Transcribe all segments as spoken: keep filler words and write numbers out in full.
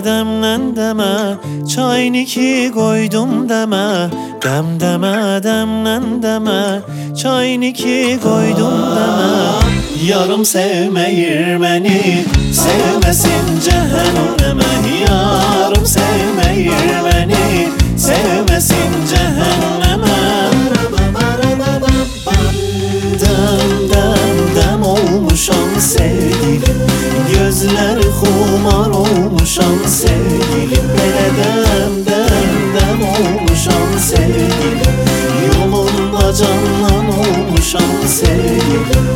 demlen deme, çayniki koydum deme. Dem deme demlen deme, çayniki koydum deme. Yarım sevmeyir beni, sevmesin cehenneme. Yarım sevmeyir beni, sevmesin cehenneme. Dem dem dem olmuşam sevgilim, gözler kumar olmuşam sevgilim. Hele dem dem dem olmuşam sevgilim, yolunda canan olmuşam sevgilim.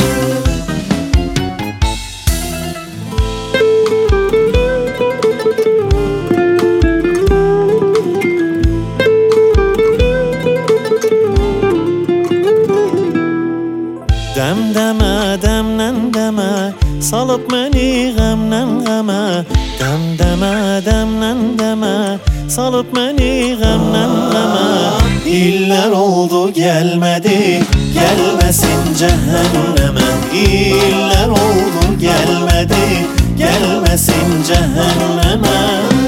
Dem deme demlen deme, salıp beni gemlen geme. Dem deme demlen deme, salıp beni gemlen geme. İller oldu gelmedi, gelmesin cehenneme. İller oldu gelmedi, gelmesin cehenneme.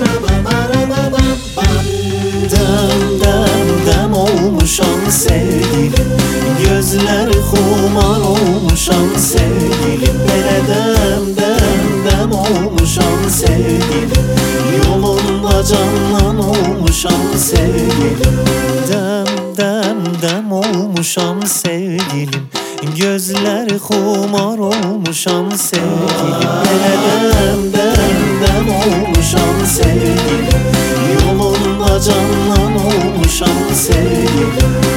Dem dem dem olmuşam sevgilim, gözler kumar olmuşam sevgilim. Hele dem dem dem olmuşam sevgilim, yolunda canan olmuşam sevgilim. Dem dem dem olmuşam sevgilim, gözler kumar olmuşam sevgilim. Hele dem dem dem olmuşam sevgilim, yolunda canan olmuşam sevgilim.